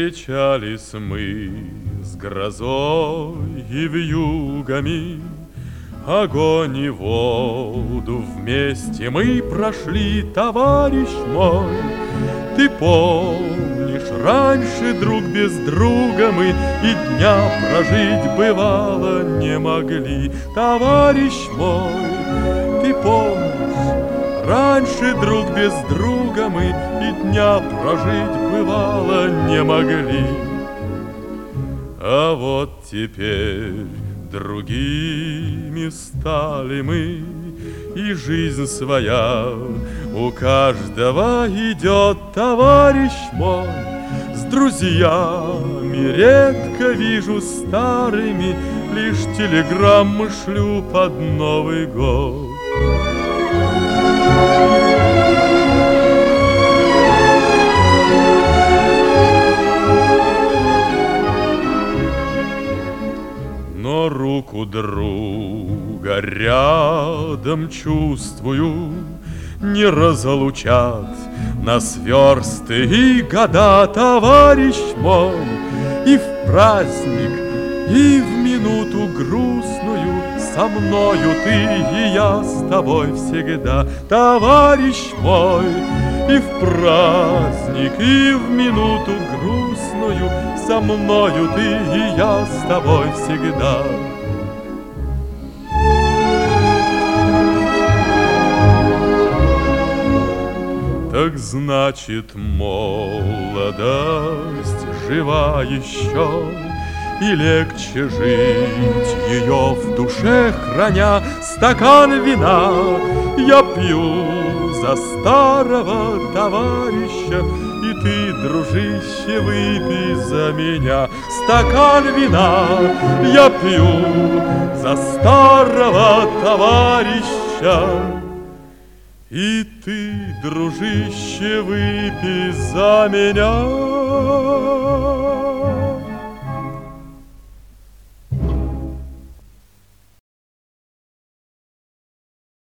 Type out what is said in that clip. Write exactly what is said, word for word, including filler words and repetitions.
Встречались мы с грозой и вьюгами, огонь и воду вместе мы прошли, товарищ мой. Ты помнишь, раньше друг без друга мы и дня прожить бывало не могли, товарищ мой. Ты помнишь, раньше друг без друга мы и дня прожить бывало не могли. А вот теперь другими стали мы, и жизнь своя у каждого идет, товарищ мой. С друзьями редко вижу старыми, лишь телеграммы шлю под Новый год. Но руку друга рядом чувствую, не разлучат нас версты и года, товарищ мой. И в праздник, и в минуту грустную со мною ты и я с тобой всегда, товарищ мой. И в праздник, и в минуту грустную со мною ты и я с тобой всегда. Так значит, молодость жива еще, и легче жить ее в душе храня. Стакан вина я пью за старого товарища, и ты, дружище, выпей за меня. Стакан вина я пью за старого товарища, и ты, дружище, выпей за меня.